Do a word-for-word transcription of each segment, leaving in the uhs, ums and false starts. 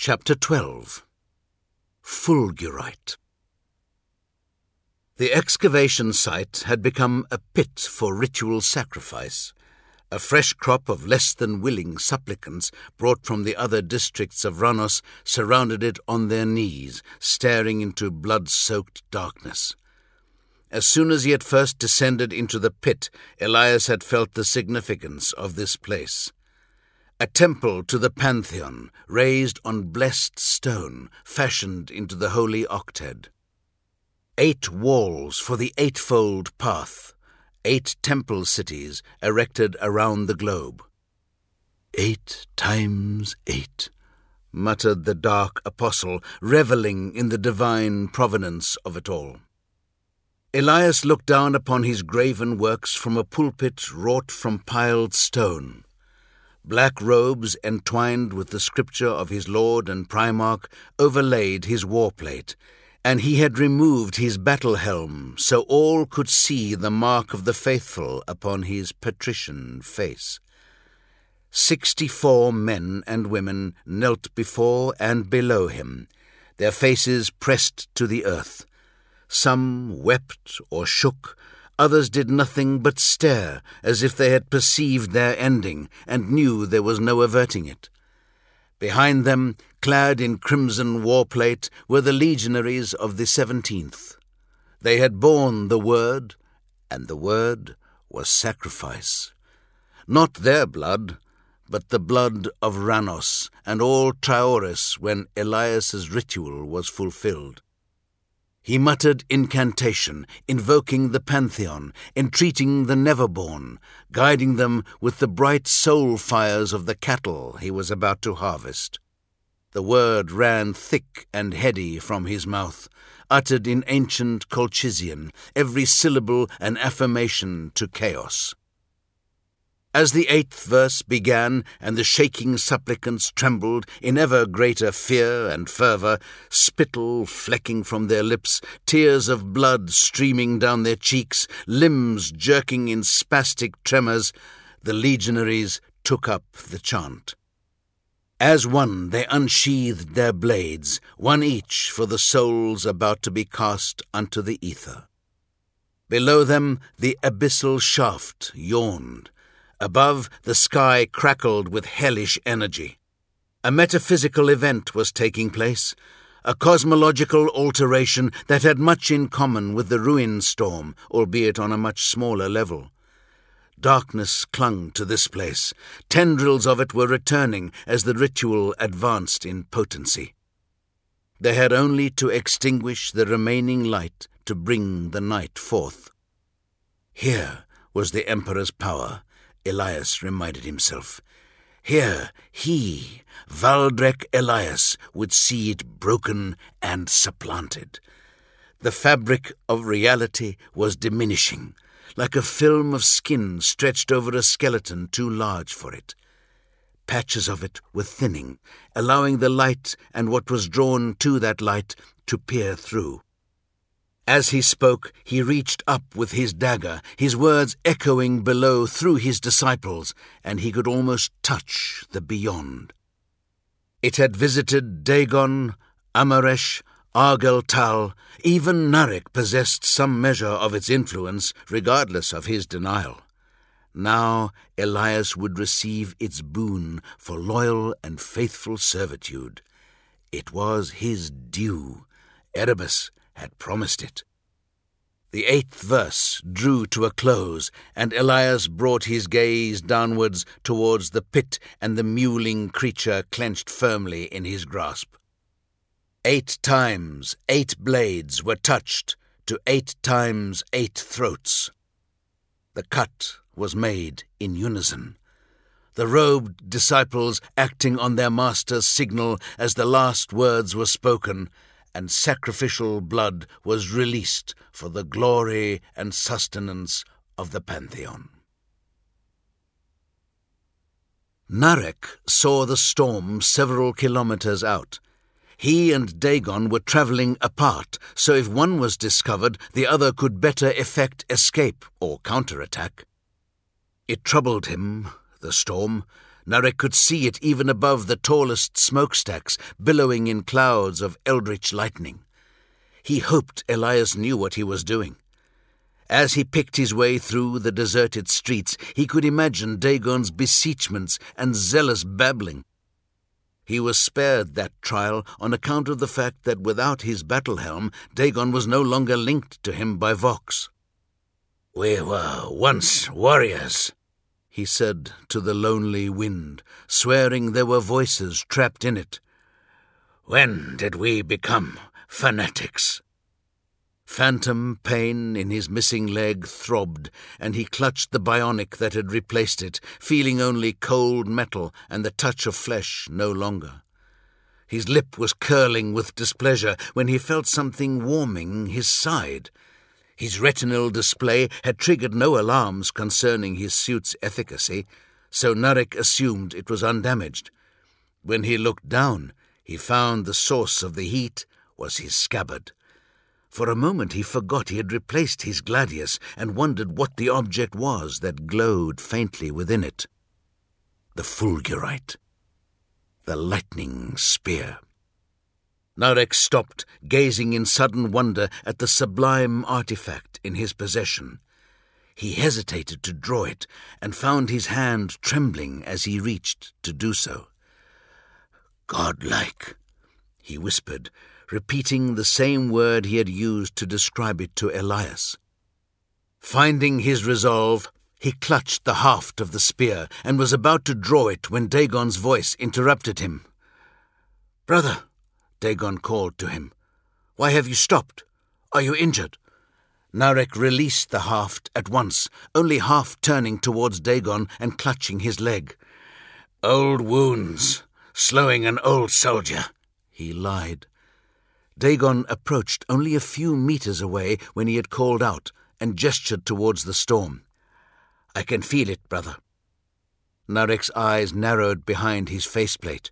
Chapter twelve. Fulgurite. The excavation site had become a pit for ritual sacrifice. A fresh crop of less than willing supplicants brought from the other districts of Ranos surrounded it on their knees, staring into blood-soaked darkness. As soon as he had first descended into the pit, Elias had felt the significance of this place. A temple to the Pantheon, raised on blessed stone, fashioned into the holy octet. Eight walls for the eightfold path, eight temple cities erected around the globe. Eight times eight, muttered the dark apostle, reveling in the divine provenance of it all. Elias looked down upon his graven works from a pulpit wrought from piled stone. Black robes entwined with the scripture of his lord and primarch overlaid his warplate, and he had removed his battle helm so all could see the mark of the faithful upon his patrician face. Sixty-four men and women knelt before and below him, their faces pressed to the earth. Some wept or shook, others did nothing but stare, as if they had perceived their ending and knew there was no averting it. Behind them, clad in crimson warplate, were the legionaries of the seventeenth. They had borne the word, and the word was sacrifice. Not their blood, but the blood of Ranos and all Traoris when Elias's ritual was fulfilled. He muttered incantation, invoking the Pantheon, entreating the Neverborn, guiding them with the bright soul fires of the cattle he was about to harvest. The word ran thick and heady from his mouth, uttered in ancient Colchizian, every syllable an affirmation to chaos. As the eighth verse began, and the shaking supplicants trembled in ever greater fear and fervour, spittle flecking from their lips, tears of blood streaming down their cheeks, limbs jerking in spastic tremors, the legionaries took up the chant. As one they unsheathed their blades, one each for the souls about to be cast unto the ether. Below them the abyssal shaft yawned. Above, the sky crackled with hellish energy. A metaphysical event was taking place, a cosmological alteration that had much in common with the ruin storm, albeit on a much smaller level. Darkness clung to this place. Tendrils of it were returning as the ritual advanced in potency. They had only to extinguish the remaining light to bring the night forth. Here was the Emperor's power, Elias reminded himself. Here he, Valdrek Elias, would see it broken and supplanted. The fabric of reality was diminishing, like a film of skin stretched over a skeleton too large for it. Patches of it were thinning, allowing the light and what was drawn to that light to peer through. As he spoke, he reached up with his dagger, his words echoing below through his disciples, and he could almost touch the beyond. It had visited Dagon, Amaresh, Argeltal. Even Narek possessed some measure of its influence, regardless of his denial. Now Elias would receive its boon for loyal and faithful servitude. It was his due. Erebus had promised it. The eighth verse drew to a close, and Elias brought his gaze downwards towards the pit and the mewling creature clenched firmly in his grasp. Eight times eight blades were touched to eight times eight throats. The cut was made in unison. The robed disciples acting on their master's signal as the last words were spoken, and sacrificial blood was released for the glory and sustenance of the Pantheon. Narek saw the storm several kilometers out. He and Dagon were travelling apart, so if one was discovered, the other could better effect escape or counterattack. It troubled him, the storm, Narek could see it even above the tallest smokestacks, billowing in clouds of eldritch lightning. He hoped Elias knew what he was doing. As he picked his way through the deserted streets, he could imagine Dagon's beseechments and zealous babbling. He was spared that trial on account of the fact that without his battle helm, Dagon was no longer linked to him by Vox. "We were once warriors," he said to the lonely wind, swearing there were voices trapped in it. "When did we become fanatics?" Phantom pain in his missing leg throbbed, and he clutched the bionic that had replaced it, feeling only cold metal and the touch of flesh no longer. His lip was curling with displeasure when he felt something warming his side. His retinal display had triggered no alarms concerning his suit's efficacy, so Narek assumed it was undamaged. When he looked down, he found the source of the heat was his scabbard. For a moment he forgot he had replaced his gladius and wondered what the object was that glowed faintly within it. The fulgurite. The lightning spear. Narek stopped, gazing in sudden wonder at the sublime artifact in his possession. He hesitated to draw it and found his hand trembling as he reached to do so. "Godlike," he whispered, repeating the same word he had used to describe it to Elias. Finding his resolve, he clutched the haft of the spear and was about to draw it when Dagon's voice interrupted him. "Brother," Dagon called to him, "why have you stopped? Are you injured?" Narek released the haft at once, only half turning towards Dagon and clutching his leg. "Old wounds, slowing an old soldier," he lied. Dagon approached only a few meters away when he had called out and gestured towards the storm. "I can feel it, brother." Narek's eyes narrowed behind his faceplate.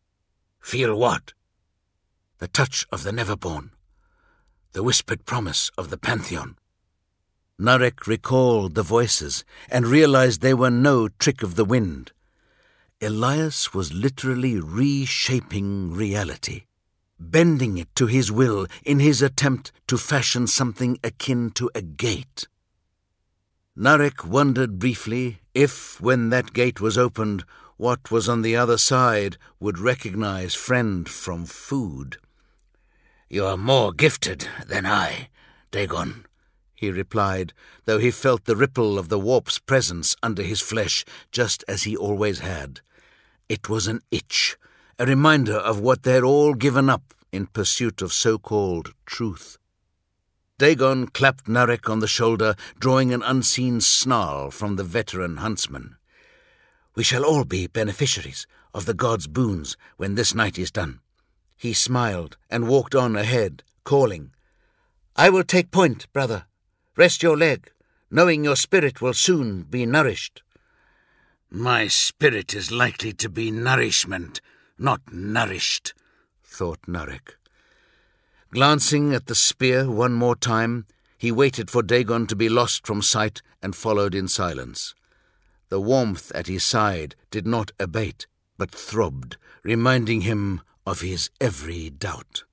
"Feel what?" "The touch of the Neverborn. The whispered promise of the Pantheon." Narek recalled the voices and realized they were no trick of the wind. Elias was literally reshaping reality, bending it to his will in his attempt to fashion something akin to a gate. Narek wondered briefly if, when that gate was opened, what was on the other side would recognize friend from food. "You are more gifted than I, Dagon," he replied, though he felt the ripple of the warp's presence under his flesh, just as he always had. It was an itch, a reminder of what they had all given up in pursuit of so-called truth. Dagon clapped Narek on the shoulder, drawing an unseen snarl from the veteran huntsman. "We shall all be beneficiaries of the gods' boons when this night is done." He smiled and walked on ahead, calling, "I will take point, brother. Rest your leg, knowing your spirit will soon be nourished." "My spirit is likely to be nourishment, not nourished," thought Narek. Glancing at the spear one more time, he waited for Dagon to be lost from sight and followed in silence. The warmth at his side did not abate, but throbbed, reminding him of his every doubt.